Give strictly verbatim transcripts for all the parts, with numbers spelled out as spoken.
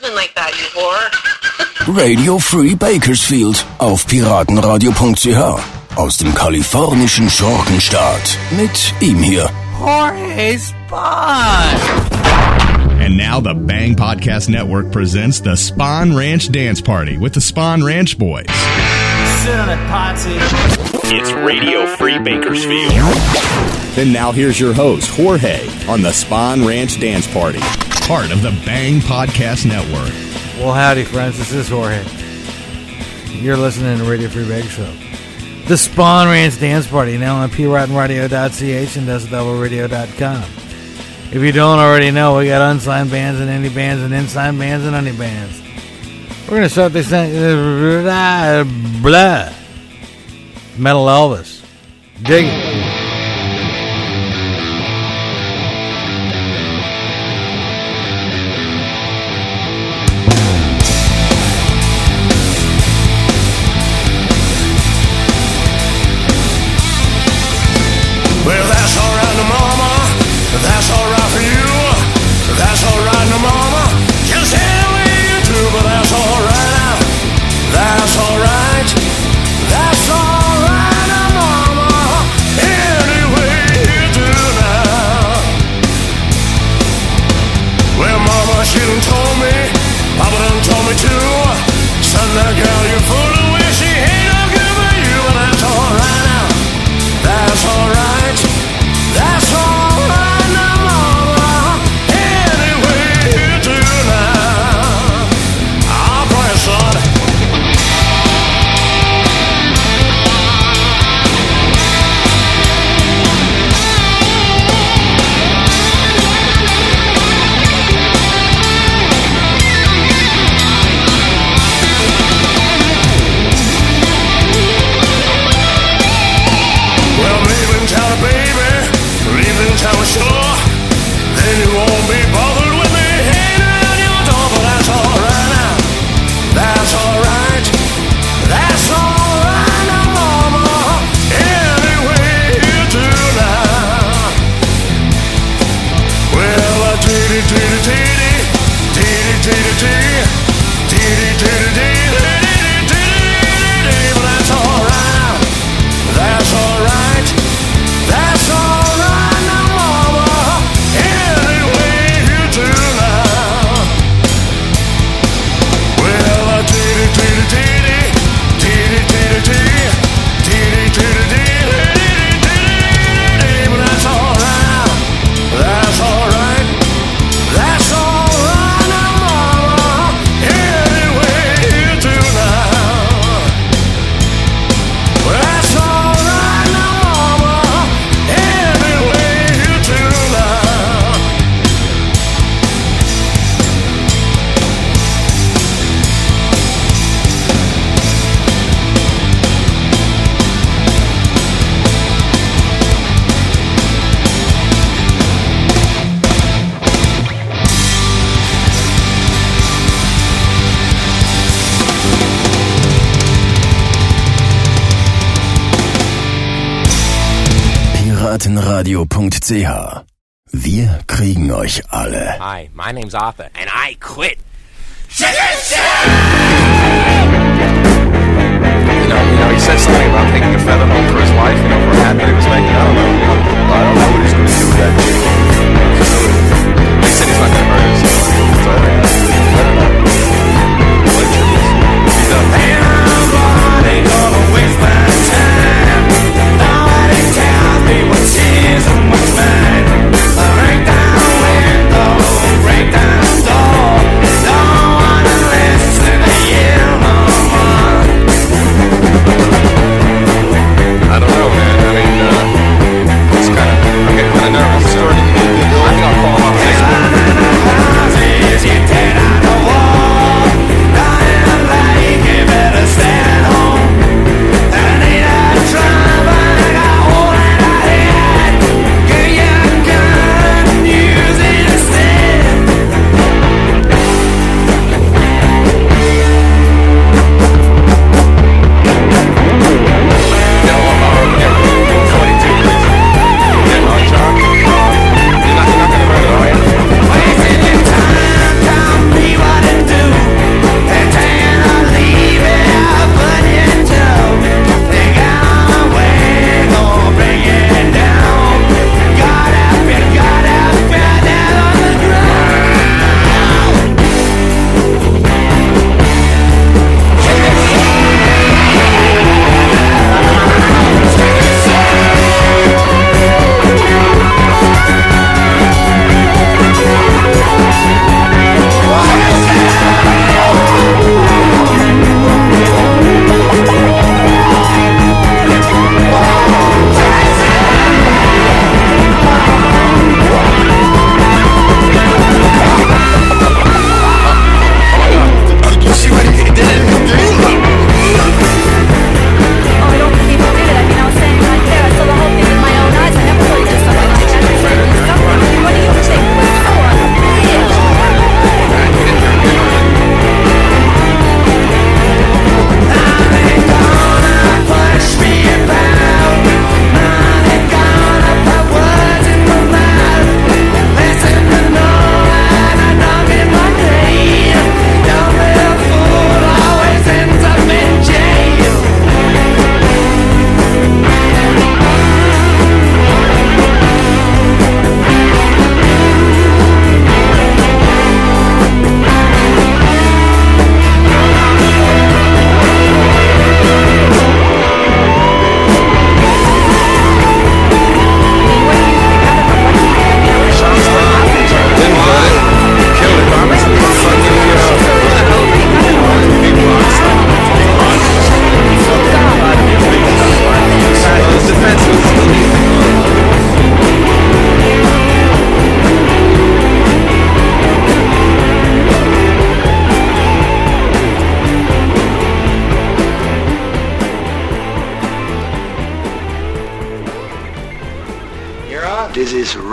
listening like that, you whore. Radio Free Bakersfield auf piratenradio punkt c h aus dem kalifornischen Schurkenstaat mit ihm hier, Jorge Spawn. And now the Bang Podcast Network presents the Spawn Ranch Dance Party with the Spawn Ranch Boys. Sit on a party. It's Radio Free Bakersfield. And now here's your host, Jorge, on the Spawn Ranch Dance Party, part of the Bang Podcast Network. Well, howdy, friends. This is Jorge. You're listening to Radio Free Bakersfield. The Spawn Ranch Dance Party, now on piraten radio dot c h and decibel double radio dot com. If you don't already know, we got unsigned bands and indie bands and unsigned bands and honey bands. We're going to start this thing. Blah. Metal Elvis. Dig it. Well, that's alright, no mama. That's alright for you. That's alright, no mama. Just any way you do, but that's alright now. That's alright. That's alright, no mama. Any way you do now. Well, mama, she done told me. Papa done told me too. Son, that girl, you're full of wish. She ain't no good for you, but that's alright now. That's alright. That's alright now, mama. Any way you do now. I'll pray, son. Well, leaving town, baby. Leaving town, sure. Then you won't be bothered with me hanging around your door. But that's alright now. That's alright. That's alright now, mama. Any way you do now. Well, a teeny, teeny, teeny, teeny, teeny, teeny, teeny, teeny, teeny, teeny, but that's alright now. That's alright. That's alright now, mama. Any way you do now. Well, a teeny, teeny, teeny, teeny, teeny, teeny, teeny, teeny, teeny, teeny, but that's alright. That's alright. That's alright now, mama. Any way you do now. Well, that's alright now, mama. Any way you do now. piratenradio punkt c h. Wir kriegen euch alle. Hi, my name's Arthur, and I quit. Shit, shit, shit! You know, you know, he said something about taking a feather home for his wife, you know, for a hat that he was making. I don't know. You know, I don't know what he's going to do with that. He said he's not going to murder his wife. That's all right. I don't know. What it is. He's done. Nobody gonna waste my time. Nobody tells me what's his and what's mine. Break down window, break down door. Don't wanna listen to you no more. I don't know, man. I mean, uh, it's kind of, I'm getting kind of nervous. It's starting to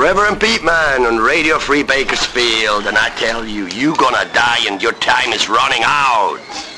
Reverend Pete Man on Radio Free Bakersfield, and I tell you, you gonna die and your time is running out.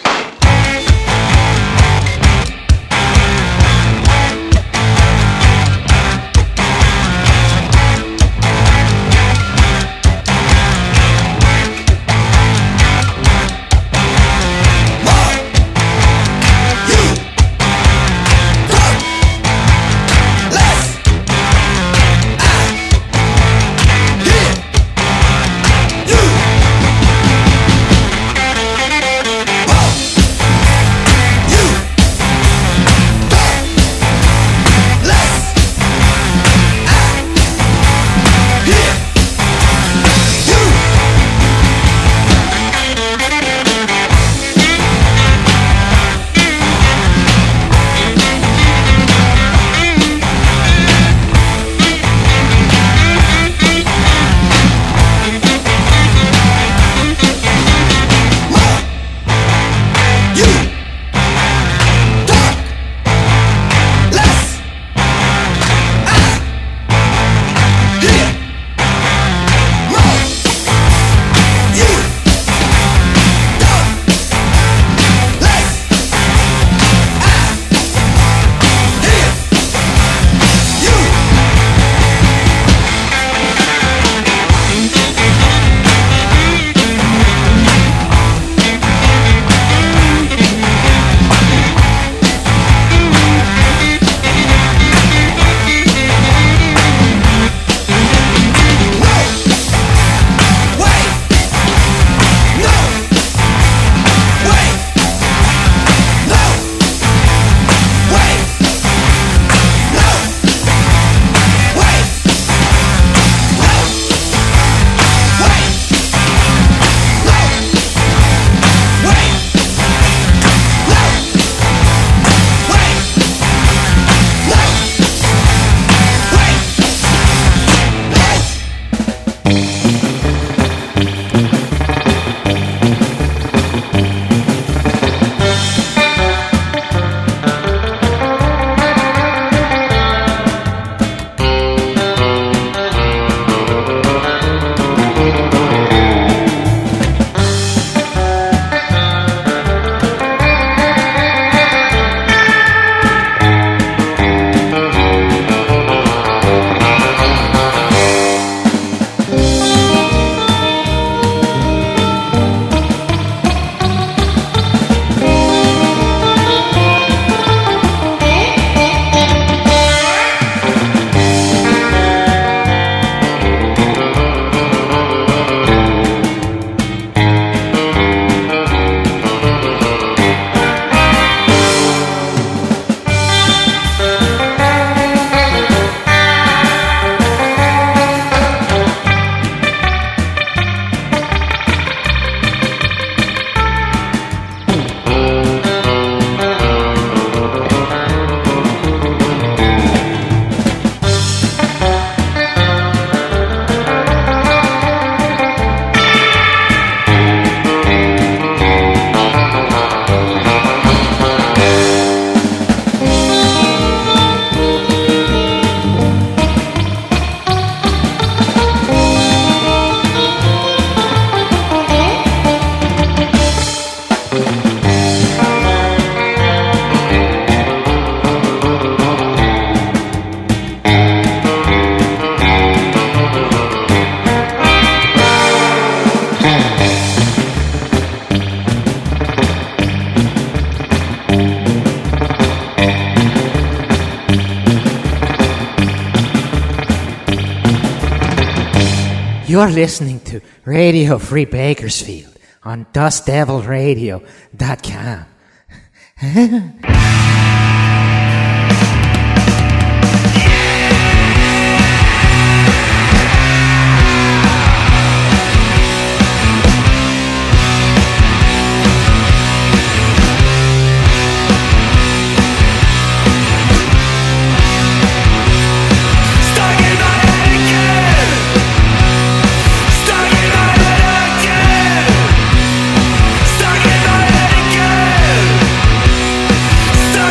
You're listening to Radio Free Bakersfield on dust devil radio dot com. Stop!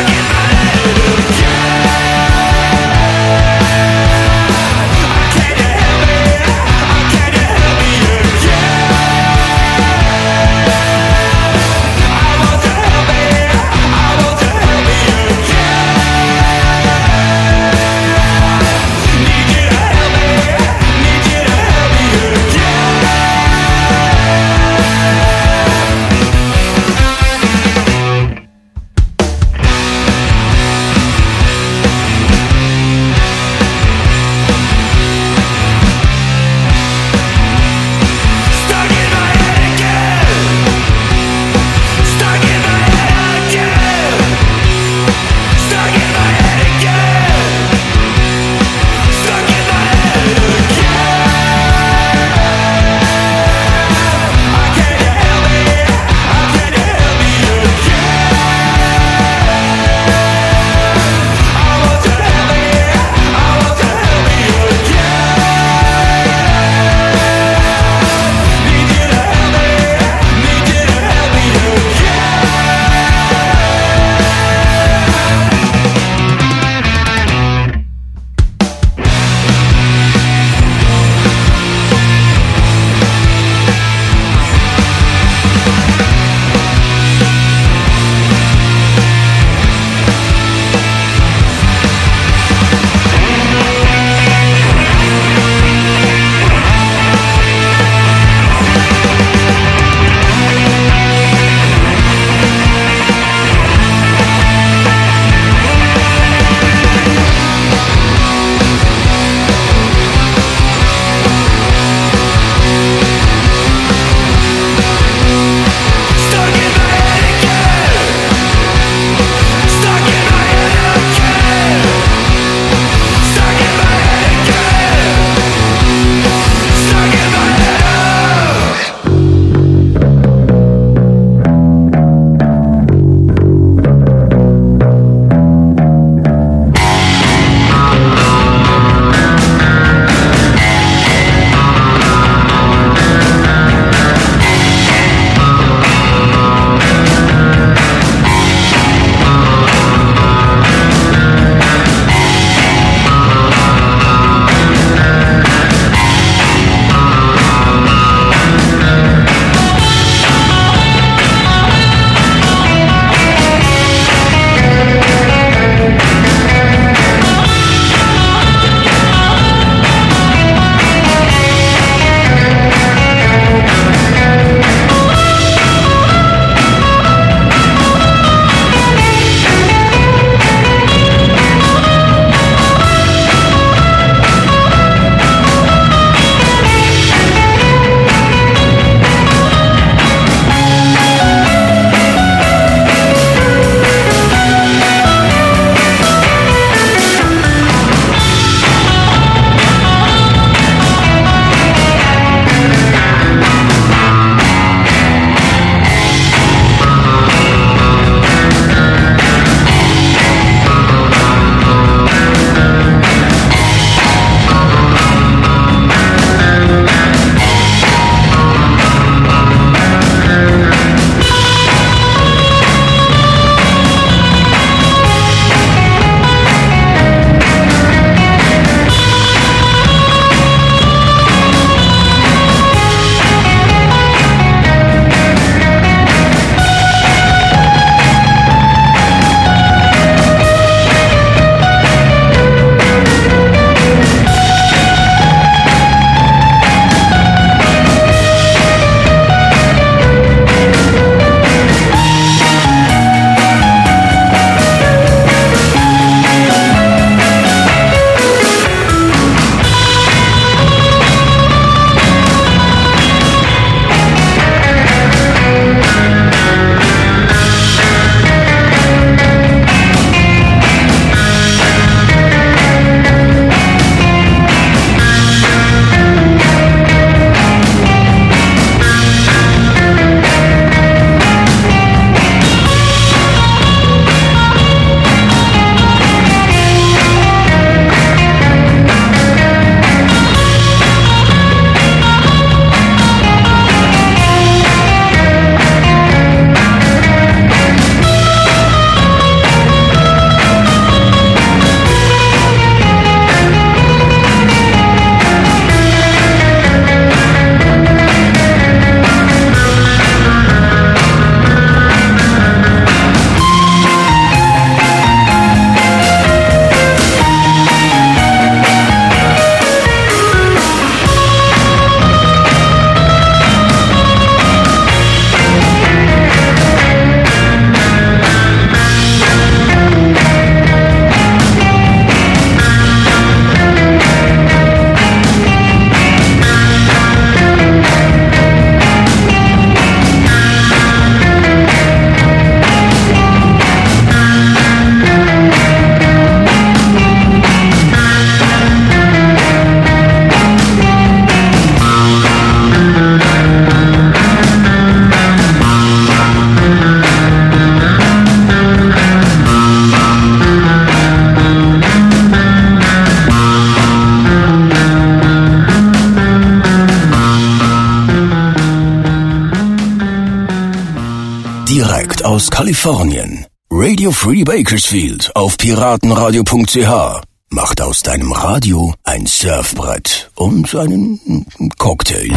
aus Kalifornien. Radio Free Bakersfield auf piratenradio punkt c h macht aus deinem Radio ein Surfbrett und einen Cocktail.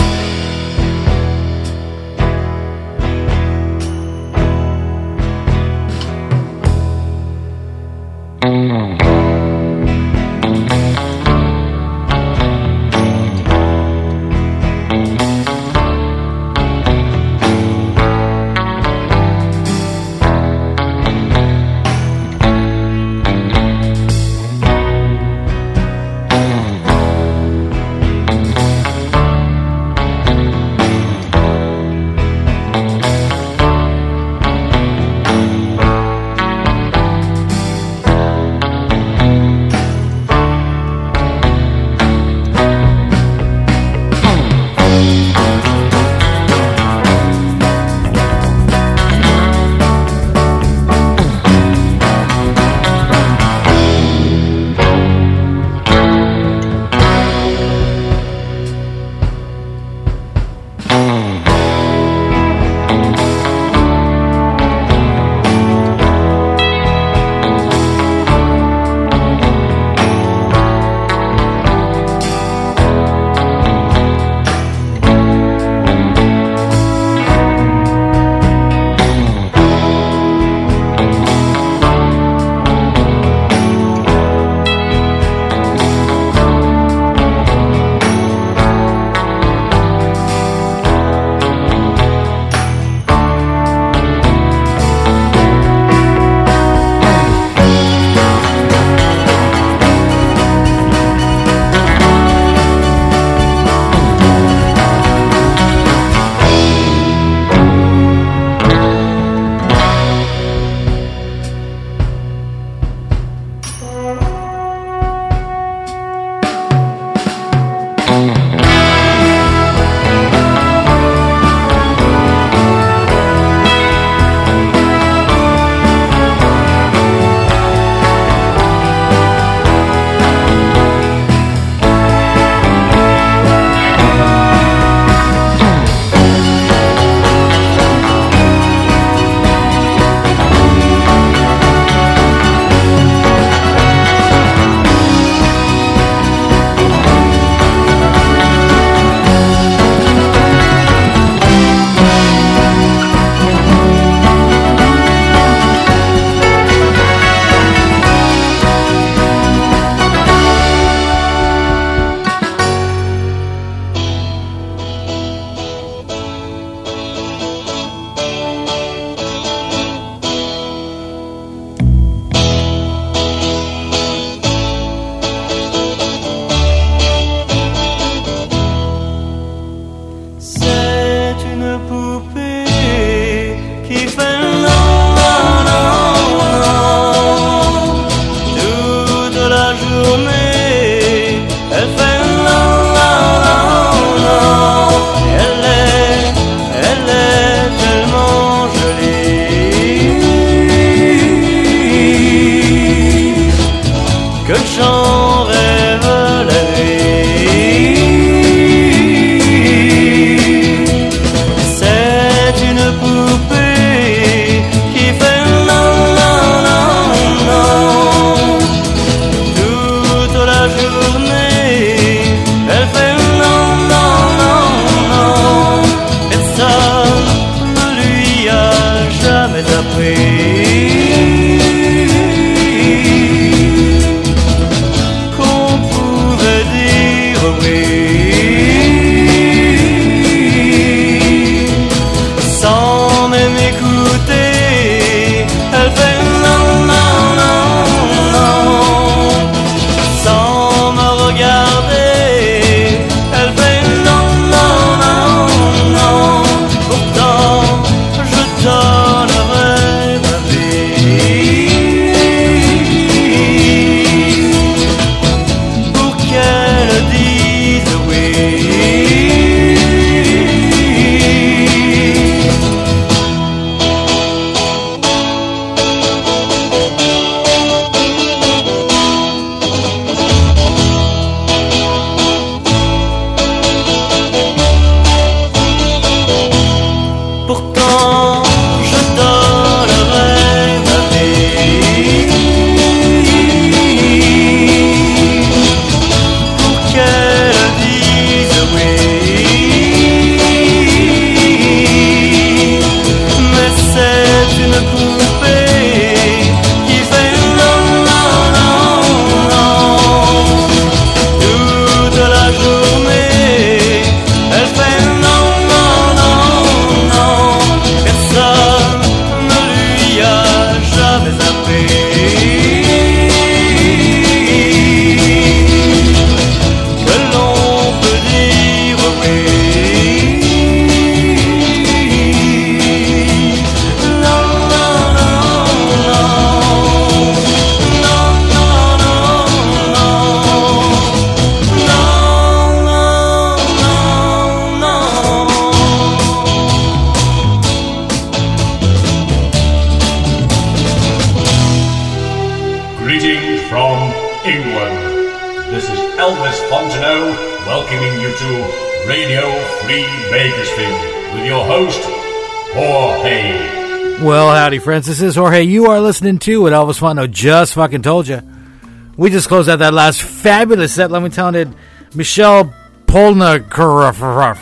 Radio Free Bakersfield with your host, Jorge. Well, howdy, friends. This is Jorge. You are listening to what Elvis Fonto just fucking told you. We just closed out that last fabulous set. Let me tell you, Michel Polnareff.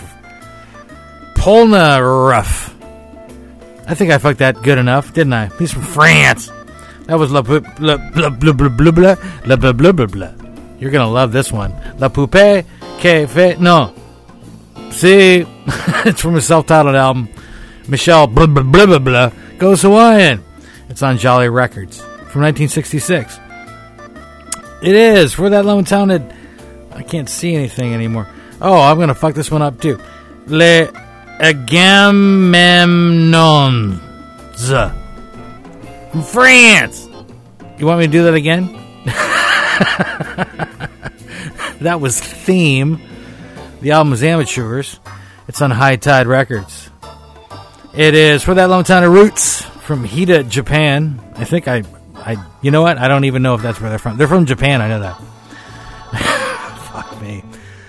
Polnareff. I think I fucked that good enough, didn't I? He's from France. That was La Blah Blah Blah Blah Blah Blah Blah Blah Blah Blah Blah. You're gonna love this one. La Poupée que fait no. See, it's from a self-titled album. Michel Blah Blah Blah Blah Blah Goes Hawaiian. It's on Jolly Records from nineteen sixty-six. It is for that low-talented. I can't see anything anymore. Oh, I'm gonna fuck this one up too. Le Agamemnons from France. You want me to do that again? That was Theme. The album is Amateurs. It's on High Tide Records. It is for that long time of Roots from Hida, Japan. I think I, I, you know what? I don't even know if that's where they're from. They're from Japan. I know that. Fuck me.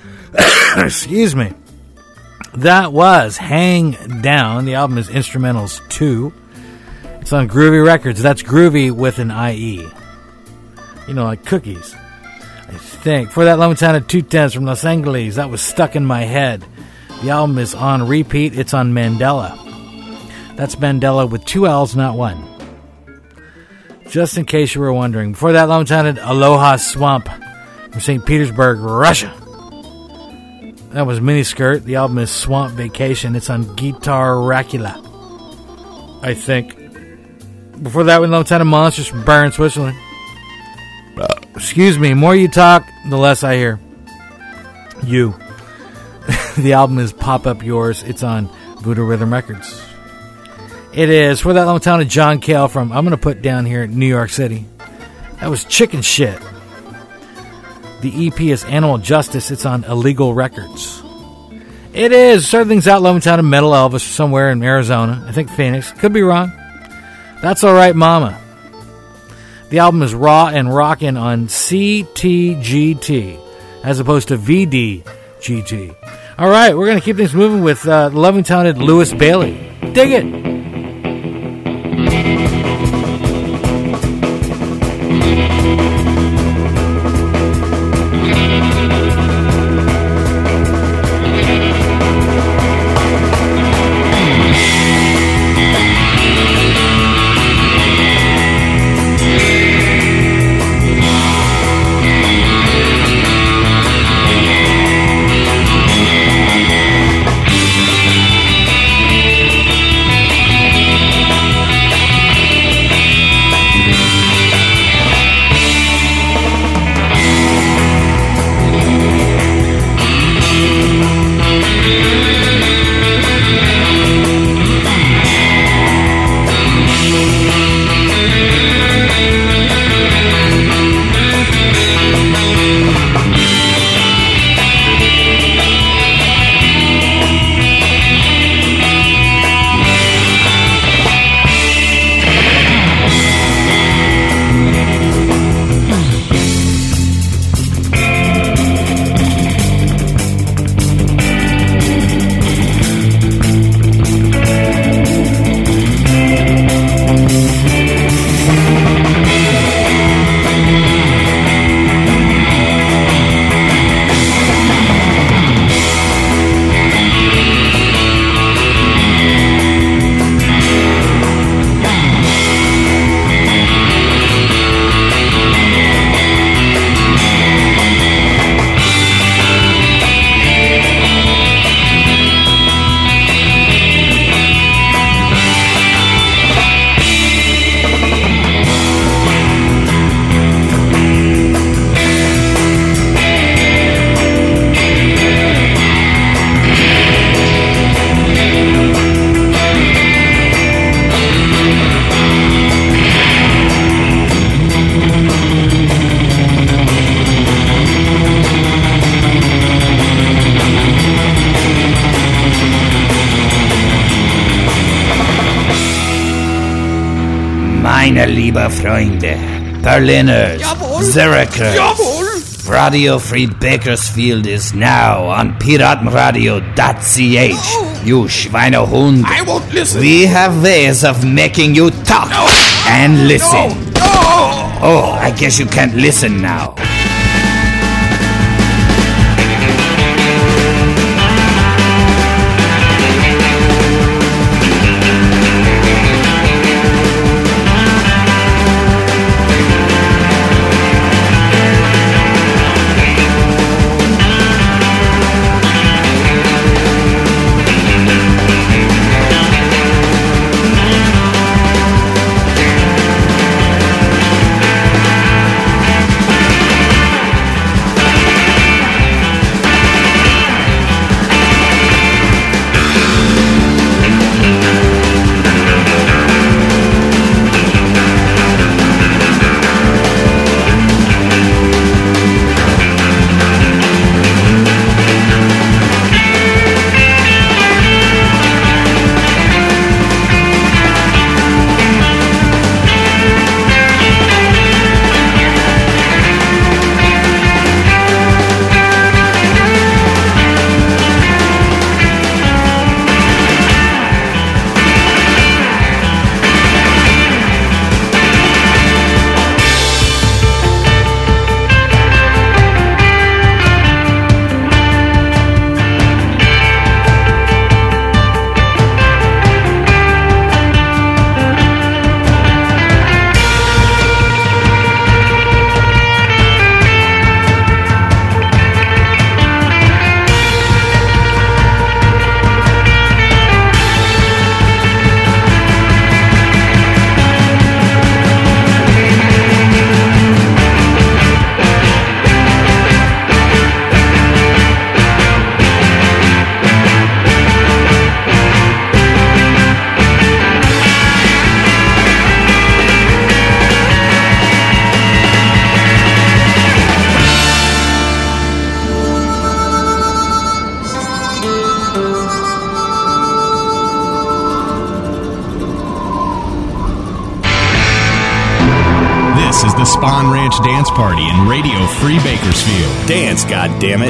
Excuse me. That was Hang Down. The album is Instrumentals two. It's on Groovy Records. That's Groovy with an I E. You know, like cookies. I think. For that Lemon Town at two tenths from Los Angeles. That was Stuck in My Head. The album is on repeat. It's on Mandela. That's Mandela with two L's, not one. Just in case you were wondering. Before that, Lemon Town at Aloha Swamp from Saint Petersburg, Russia. That was Miniskirt. The album is Swamp Vacation. It's on Guitar Racula, I think. Before that, we Lemon Town of Monsters from Bern, Switzerland. Excuse me, more you talk, the less I hear. You. The album is Pop Up Yours. It's on Voodoo Rhythm Records. It is for that long town of John Cale from, I'm going to put down here, New York City. That was Chicken Shit. The E P is Animal Justice. It's on Illegal Records. It is. Started things out, Lone Town of Metal Elvis somewhere in Arizona. I think Phoenix. Could be wrong. That's Alright Mama. The album is Raw and Rockin' on C T G T as opposed to V D G T. All right, we're going to keep things moving with uh, loving talented Lewis Bailey. Dig it. Meine liebe Freunde, Berliners, Zürichers, Radio Free Bakersfield is now on piratenradio dot c h. No. You Schweinehund. I won't listen. We have ways of making you talk no. and listen. No. No. Oh, I guess you can't listen now. Spawn Ranch Dance Party in Radio Free Bakersfield. Dance, goddammit.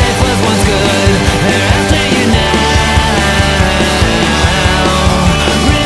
Remember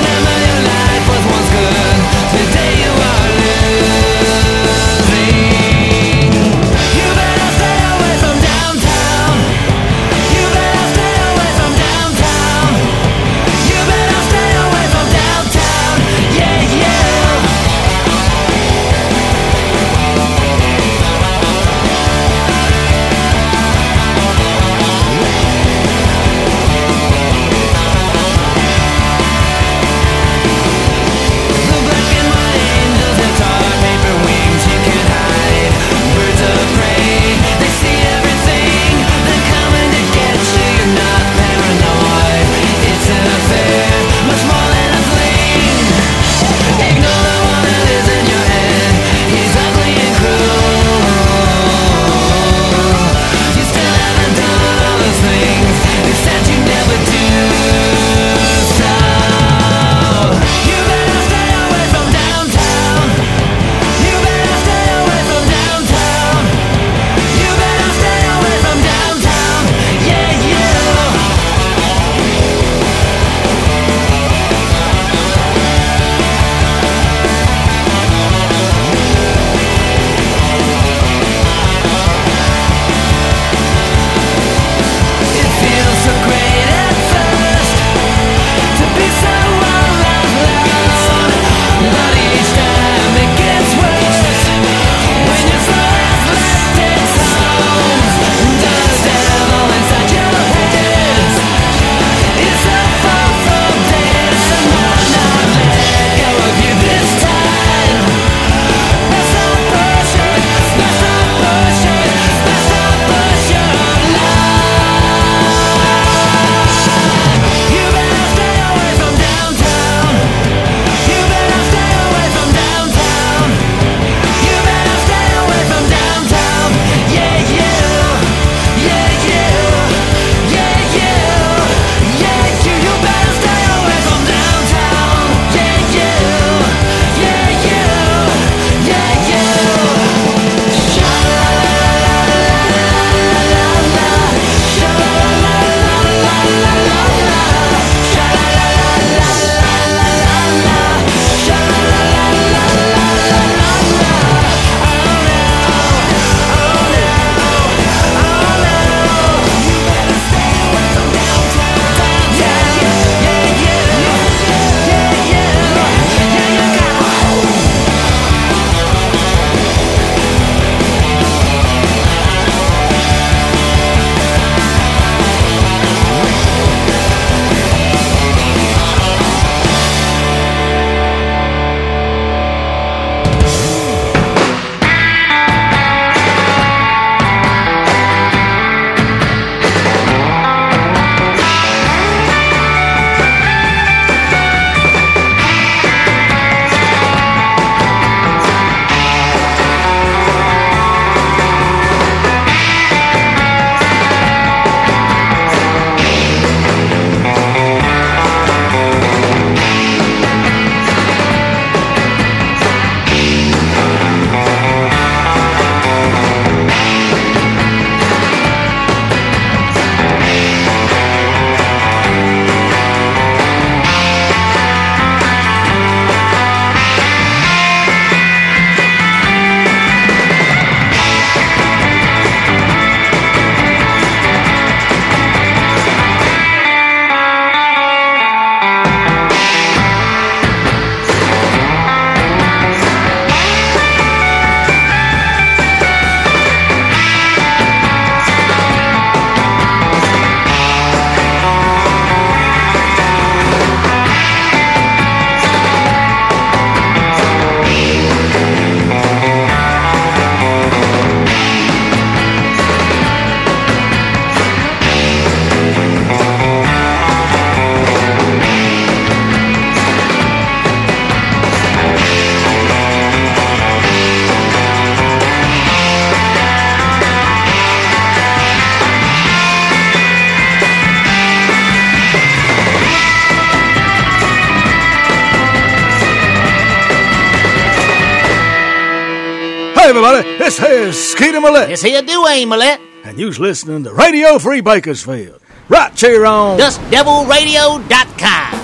everybody, this here's Skeeter Millette. This here Dwayne Millette. And you's listening to Radio Free Bakersfield. Right here on dust devil radio dot com.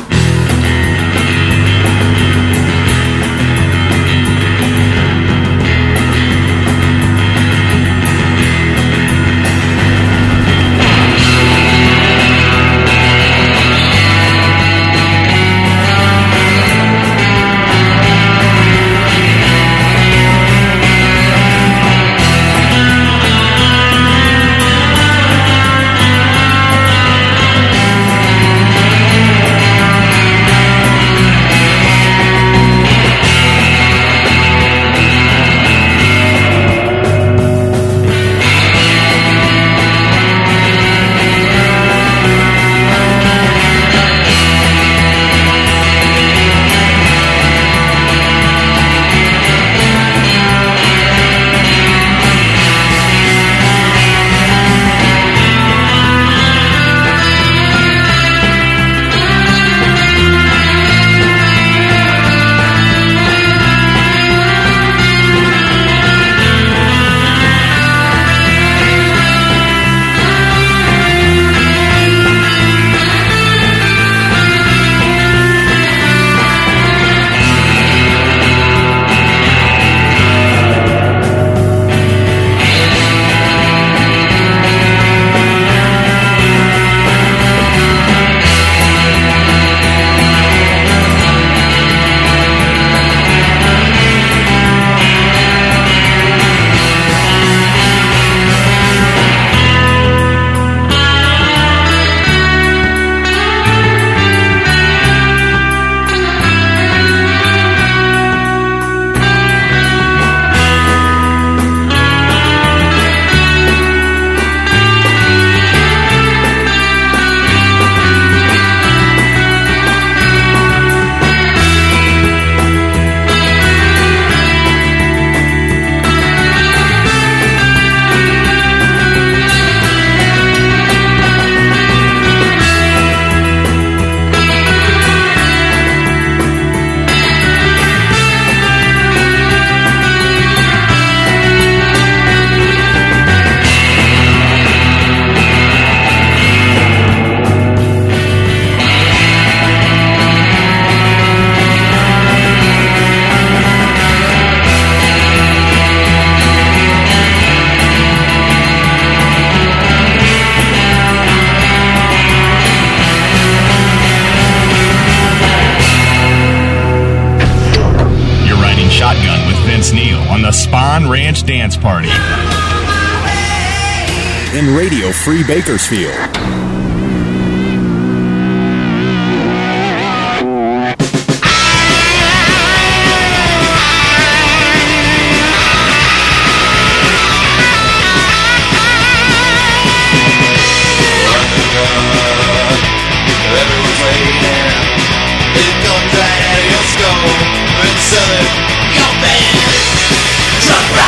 Spawn Ranch Dance Party in Radio Free Bakersfield.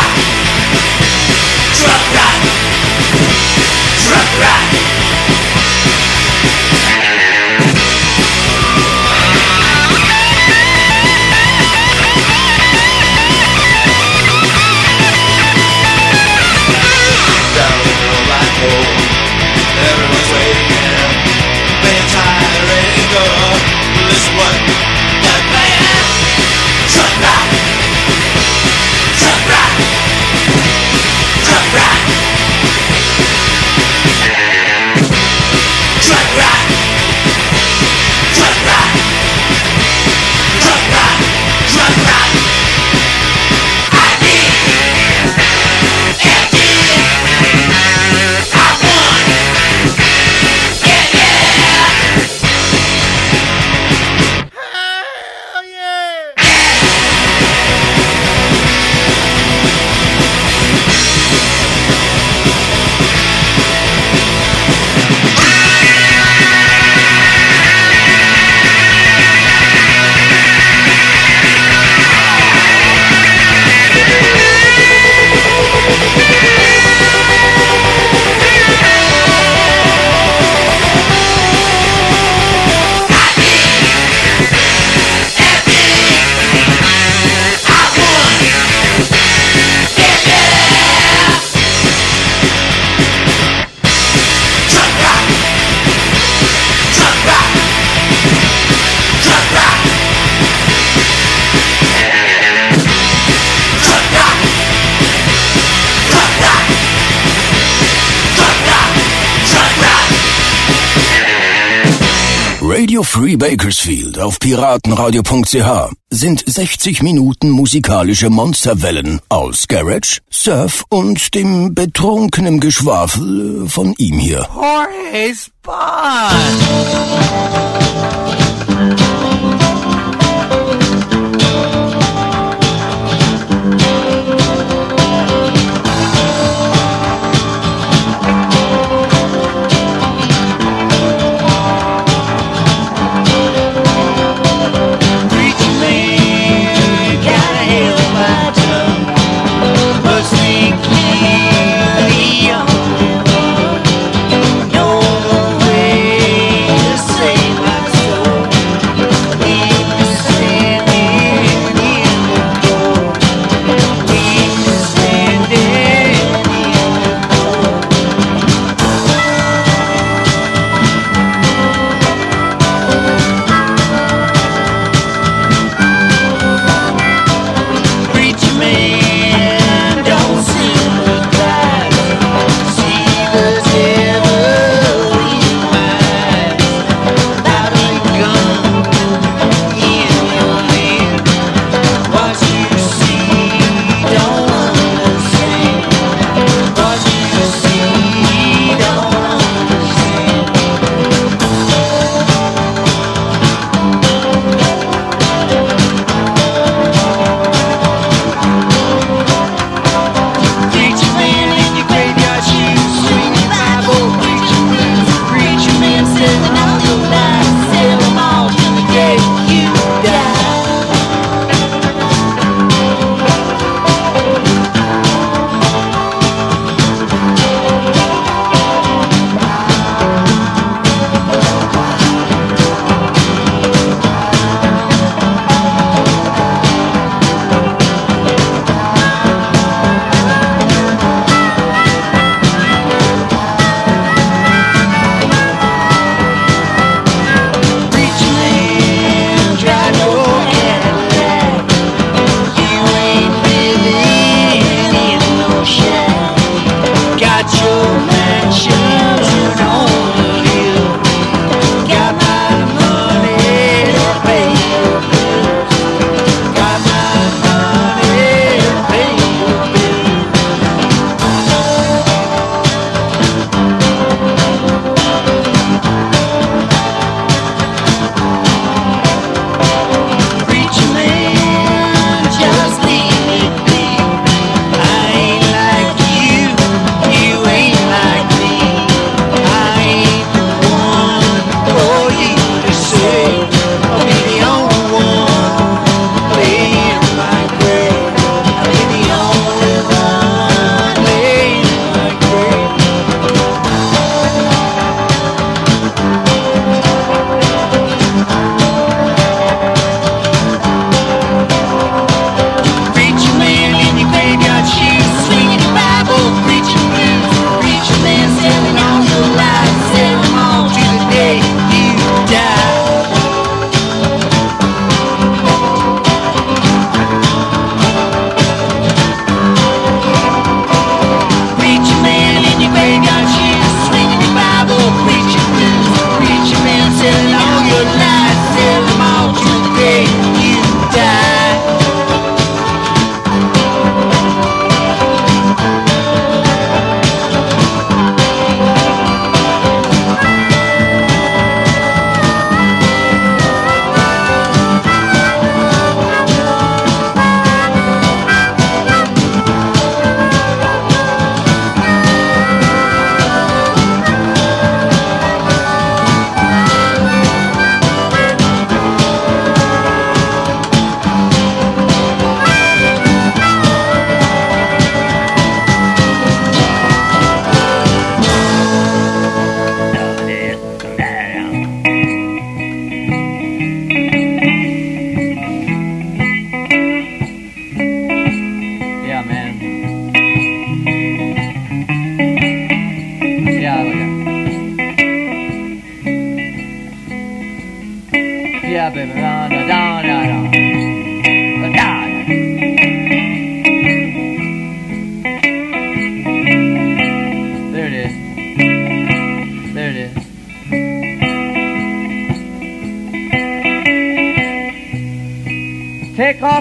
Truck ride, truck ride. Radio Free Bakersfield auf piratenradio punkt c h sind sechzig Minuten musikalische Monsterwellen aus Garage, Surf und dem betrunkenen Geschwafel von ihm hier. Jorge Spawn! No way to save my soul.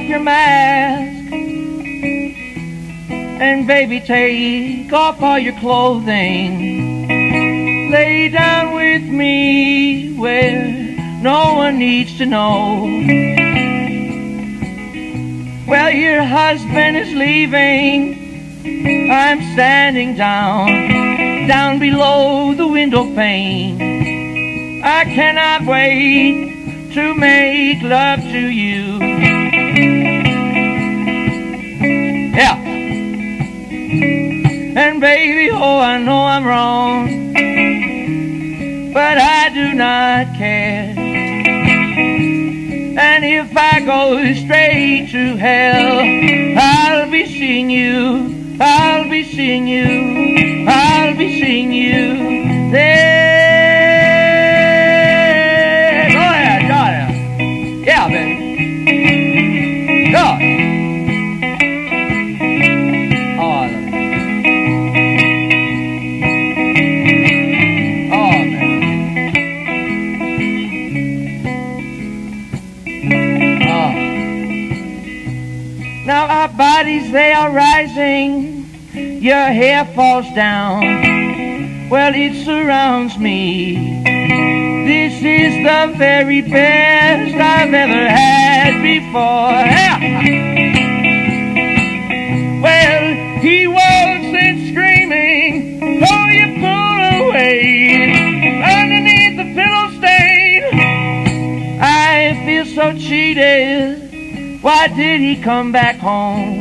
your mask, and baby, take off all your clothing. Lay down with me where no one needs to know. Well, your husband is leaving. I'm standing down, down below the window pane. I cannot wait to make love to you. Yeah. And baby, oh, I know I'm wrong, but I do not care. And if I go straight to hell, I'll be seeing you, I'll be seeing you, I'll be seeing you there. Go ahead, go ahead. Yeah, baby. Go. Now our bodies, they are rising, your hair falls down, well, it surrounds me. This is the very best I've ever had before. Yeah. Well, he walks in screaming, oh, you pull away underneath the pillow stain. I feel so cheated. Why did he come back home?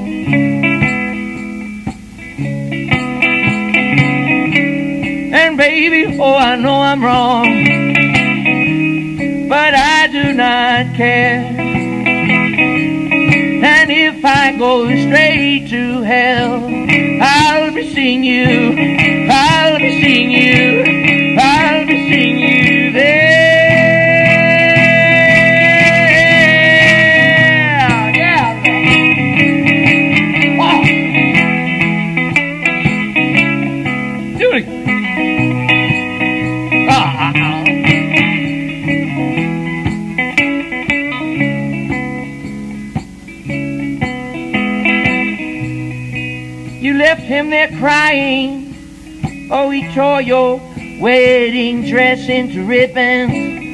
And baby, oh, I know I'm wrong, but I do not care. And if I go straight to hell, I'll be seeing you, I'll be seeing you, I'll be seeing you there. Left him there crying. Oh, he tore your wedding dress into ribbons.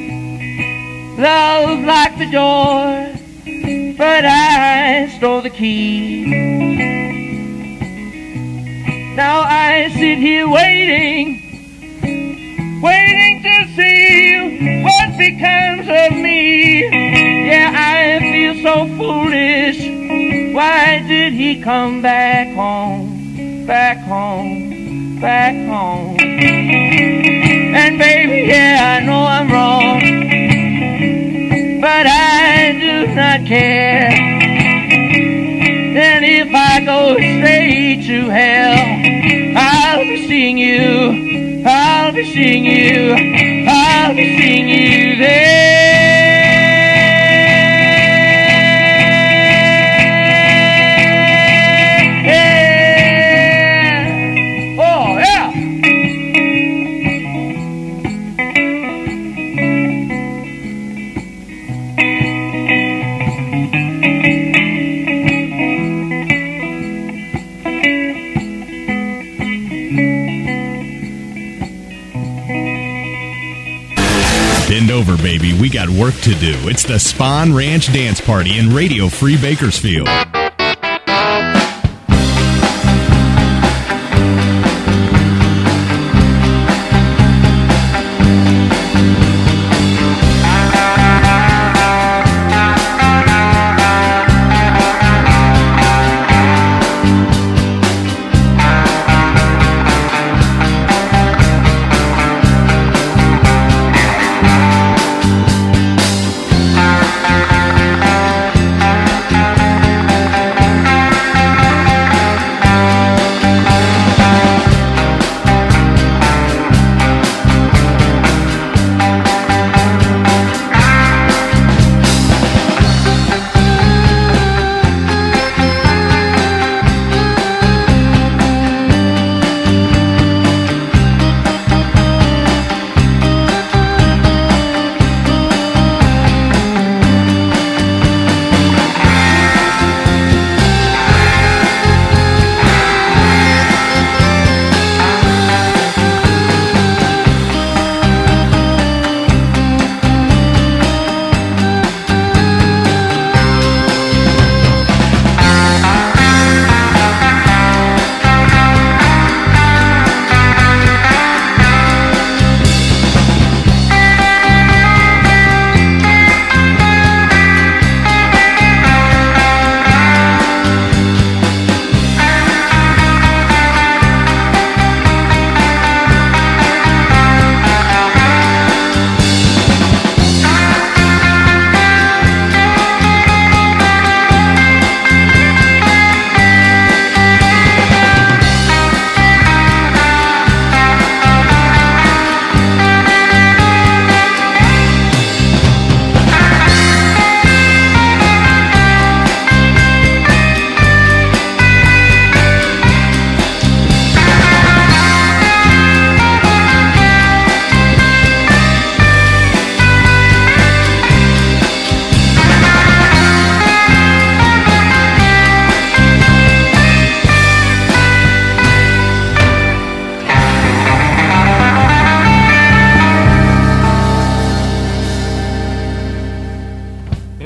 Love locked the door, but I stole the key. Now I sit here waiting, waiting to see what becomes of me. Yeah, I feel so foolish. Why did he come back home? Back home, back home. And baby, yeah, I know I'm wrong, but I do not care. And if I go straight to hell, I'll be seeing you, I'll be seeing you, I'll be seeing you there. Bend over, baby. We got work to do. It's the Spawn Ranch Dance Party in Radio Free Bakersfield.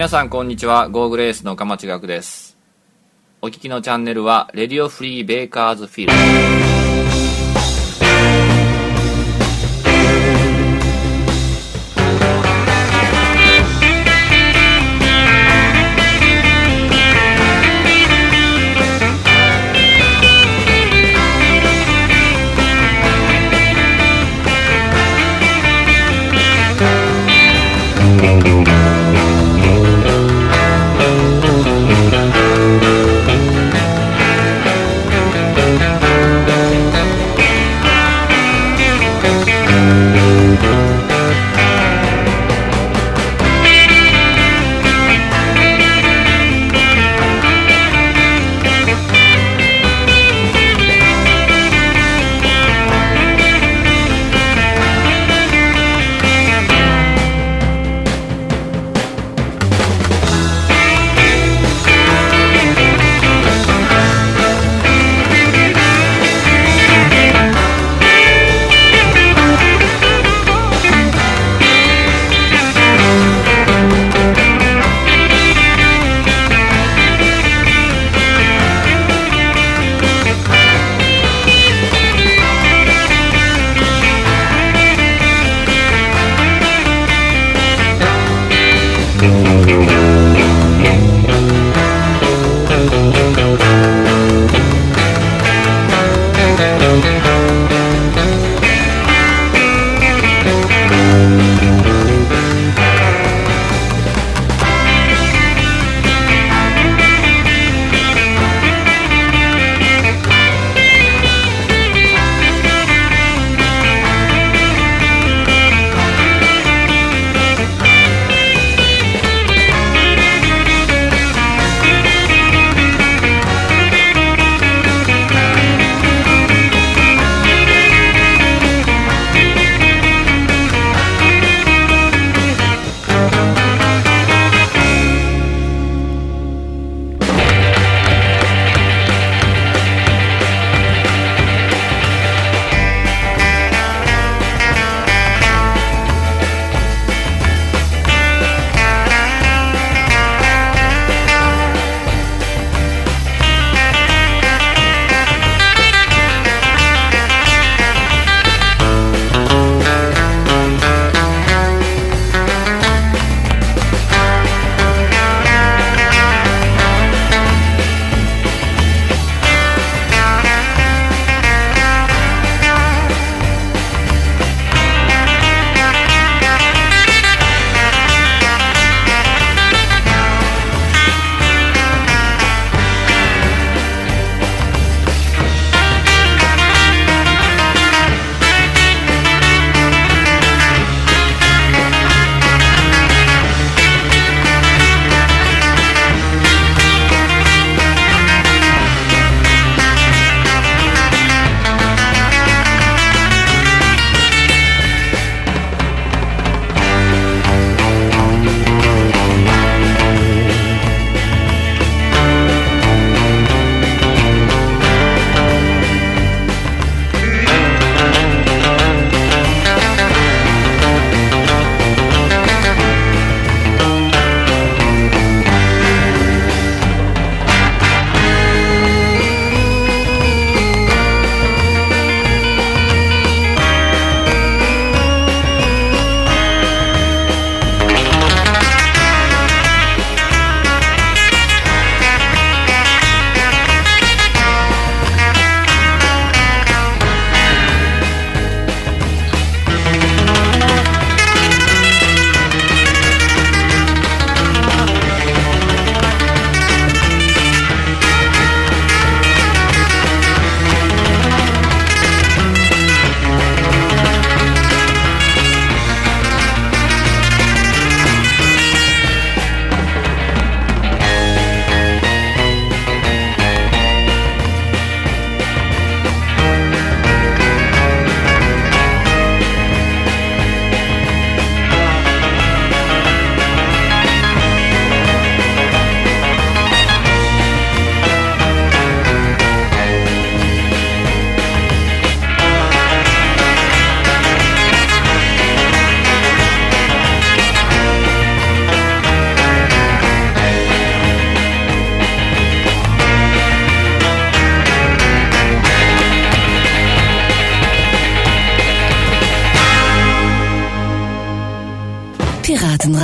皆さんこんにちは。ゴーグレースの岡町学です。お聞きのチャンネルはレディオフリーベーカーズフィールド。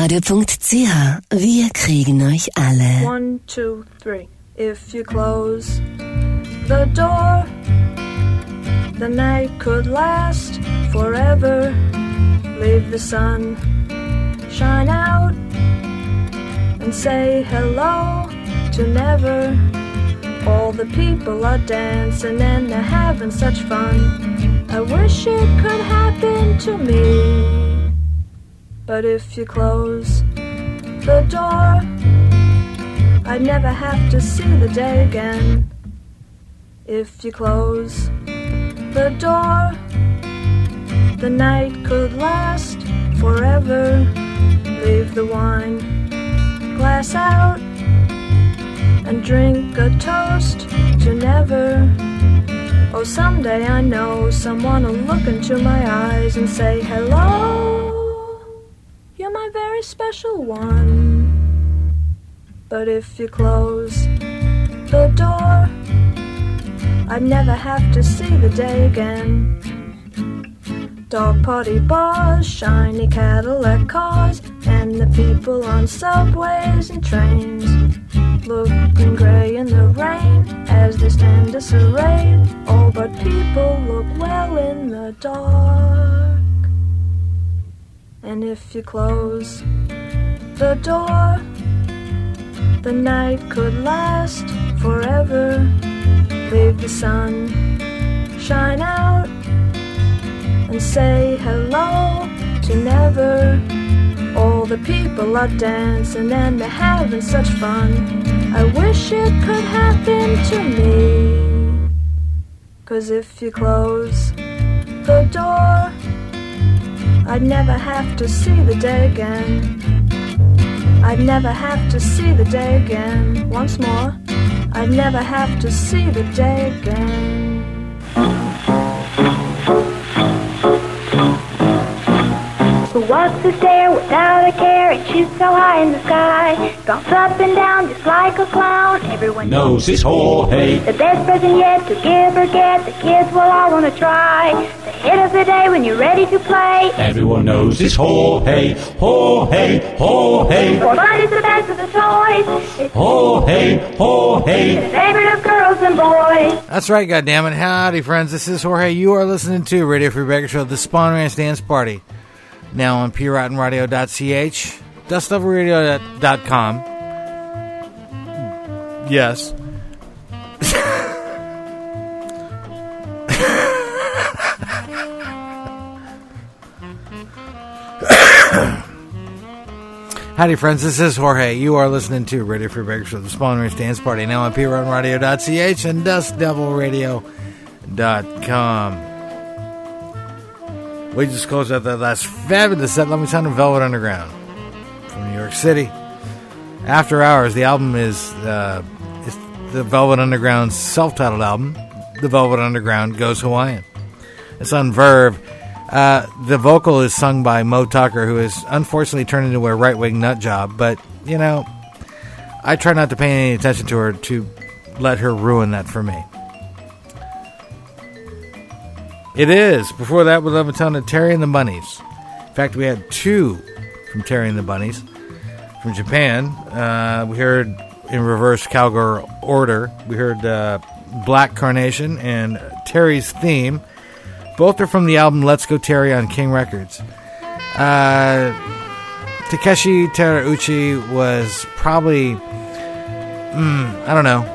radio punkt c h. Wir kriegen euch alle. One, two, three. If you close the door, the night could last forever. Leave the sun shine out and say hello to never. All the people are dancing and they're having such fun. I wish it could happen to me. But if you close the door, I'd never have to see the day again. If you close the door, the night could last forever. Leave the wine glass out and drink a toast to never. Oh, someday I know someone will look into my eyes and say, hello, you're my very special one. But if you close the door, I'd never have to see the day again. Dog party bars, shiny Cadillac cars, and the people on subways and trains, looking grey in the rain as they stand disarrayed. Oh, but people look well in the dark. And if you close the door, the night could last forever. Leave the sun shine out and say hello to never. All the people are dancing and they're having such fun. I wish it could happen to me. 'Cause if you close the door, I'd never have to see the day again. I'd never have to see the day again. Once more, I'd never have to see the day again. Who walks a stair without a care and shoots so high in the sky, bounce up and down just like a clown. Everyone knows his Jorge. The best present yet to give or get, the kids will all want to try. The hit of the day when you're ready to play. Everyone knows his Jorge, Jorge, Jorge. For fun is the best of the toys. It's Jorge, Jorge. the favorite of girls and boys. That's right, goddammit. Howdy, friends. This is Jorge. You are listening to Radio Free Baker Show, the Spawn Ranch Dance Party. Now on P Rotten Radio dot C H, Dust Devil Radio dot com. Yes. Howdy, friends. This is Jorge. You are listening to Radio Free Baker Show, the Spawn Ranch Dance Party. Now on P Rotten Radio dot C H and Dust Devil Radio dot com. We just closed out that last fabulous set. Let me sound of Velvet Underground from New York City. After Hours, the album is, uh, is the Velvet Underground's self-titled album. The Velvet Underground Goes Hawaiian. It's on Verve. Uh, the vocal is sung by Mo Tucker, who has unfortunately turned into a right-wing nut job. But, you know, I try not to pay any attention to her to let her ruin that for me. It is. Before that, we love a ton of Terry and the Bunnies. In fact, we had two from Terry and the Bunnies. From Japan, uh, we heard in reverse cowgirl order. We heard uh, Black Carnation and Terry's Theme. Both are from the album Let's Go Terry on King Records. Uh, Takeshi Terauchi was probably, mm, I don't know,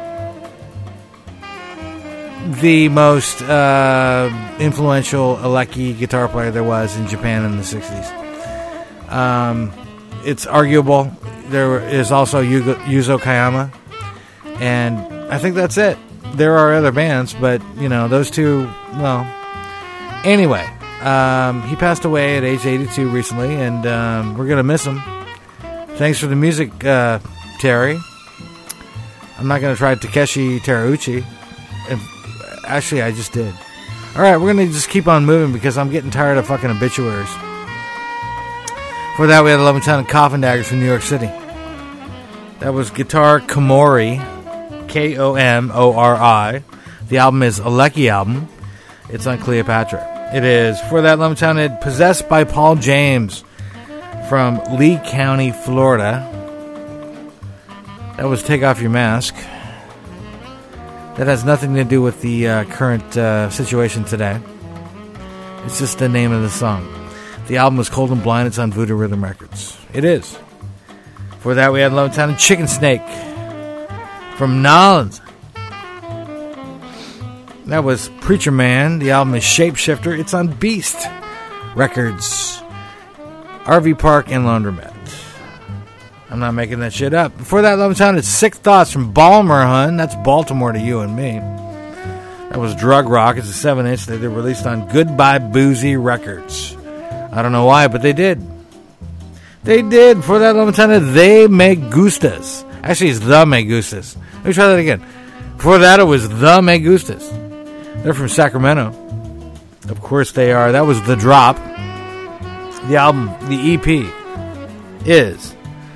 the most uh, influential Aleki guitar player there was in Japan in the sixties. Um, it's arguable. There is also Yugo, Yuzo Kayama, and I think that's it. There are other bands, but, you know, those two, well... Anyway, um, he passed away at age eighty-two recently, and um, we're going to miss him. Thanks for the music, uh, Terry. I'm not going to try Takeshi Terauchi. And actually, I just did. Alright, we're going to just keep on moving because I'm getting tired of fucking obituaries. For that, we had eleven ton of Coffin Daggers from New York City. That was Guitar Komori, K O M O R I. The album is a Lecky album. It's on Cleopatra. It is. For that, Lemon Town, Possessed by Paul James from Lee County, Florida. That was Take Off Your Mask. That has nothing to do with the uh, current uh, situation today. It's just the name of the song. The album was Cold and Blind. It's on Voodoo Rhythm Records. It is. For that, we had Lone Town and Chicken Snake from Nolens. That was Preacher Man. The album is Shapeshifter. It's on Beast Records. R V Park and Laundromat. I'm not making that shit up. Before that, Lone Town, it's Sick Thoughts from Balmer, hun. That's Baltimore to you and me. That was Drug Rock. It's a seven inch that they released on Goodbye Boozy Records. I don't know why, but they did. They did. For that, Lone Town, They Me Gustas. Actually, it's The Me Gustas. Let me try that again. Before that, it was The Me Gustas. They're from Sacramento. Of course they are. That was The Drop. The album, the E P, is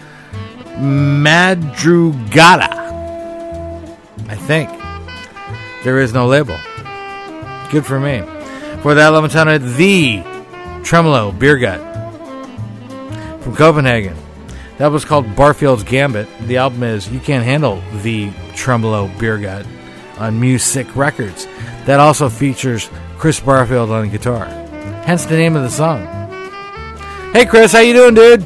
Madrugada. I think. There is no label. Good for me. For that, Lamentana, The Tremolo Beer Gut from Copenhagen. That was called Barfield's Gambit. The album is You Can't Handle The Tremolo Beer Gut on Music Records. That also features Chris Barfield on guitar. Hence the name of the song. Hey Chris, how you doing, dude?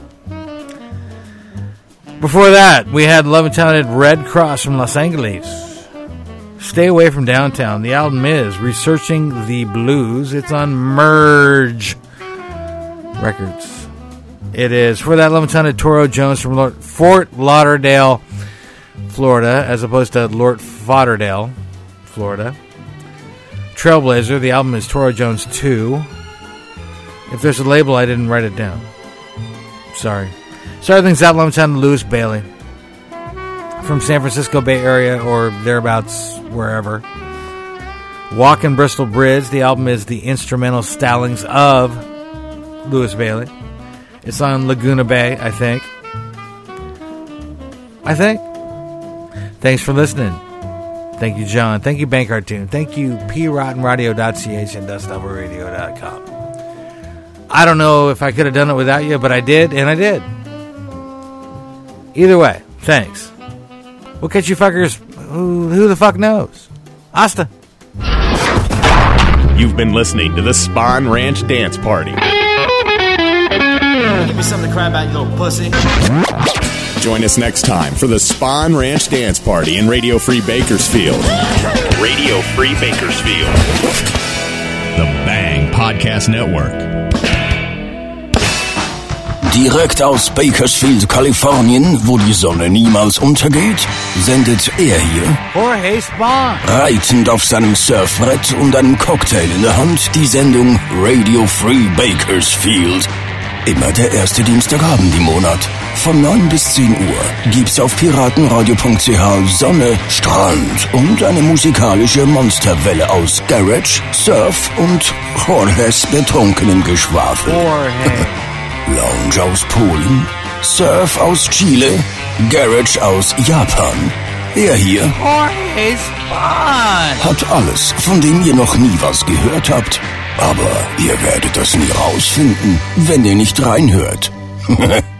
Before that, we had Love and Talented Red Cross from Los Angeles. Stay Away from Downtown. The album is Researching the Blues. It's on Merge Records. It is. For that, Love and Talented Toro Jones from Lord, Fort Lauderdale, Florida, as opposed to Lord Lauderdale, Florida. Trailblazer. The album is Toro Jones two. If there's a label, I didn't write it down. Sorry. Starting things out, Love and Talented Louis Bailey from San Francisco Bay Area or thereabouts, wherever. Walkin' Bristol Bridge. The album is the instrumental stylings of Louis Bailey. It's on Laguna Bay, I think. I think. Thanks for listening. Thank you, John. Thank you, Bank Cartoon. Thank you, P Rotten Radio dot C H and Dust Devil Radio dot com. I don't know if I could have done it without you, but I did, and I did. Either way, thanks. We'll catch you fuckers. Who, who the fuck knows? Hasta. You've been listening to the Spawn Ranch Dance Party. Give me something to cry about, you little pussy. Join us next time for the Spawn Ranch Dance Party in Radio Free Bakersfield. Radio Free Bakersfield. The Bang Podcast Network. Direkt aus Bakersfield, Kalifornien, wo die Sonne niemals untergeht, sendet er hier, Jorge Spawn, reitend auf seinem Surfbrett und einem Cocktail in der Hand, die Sendung Radio Free Bakersfield. Immer der erste Dienstagabend im Monat. Von neun bis zehn Uhr gibt's auf piratenradio punkt c h Sonne, Strand und eine musikalische Monsterwelle aus Garage, Surf und Jorges betrunkenem Geschwafel. Jorge. Lounge aus Polen, Surf aus Chile, Garage aus Japan. Er hier Jorge Spawn hat alles, von dem ihr noch nie was gehört habt. Aber ihr werdet das nie rausfinden, wenn ihr nicht reinhört.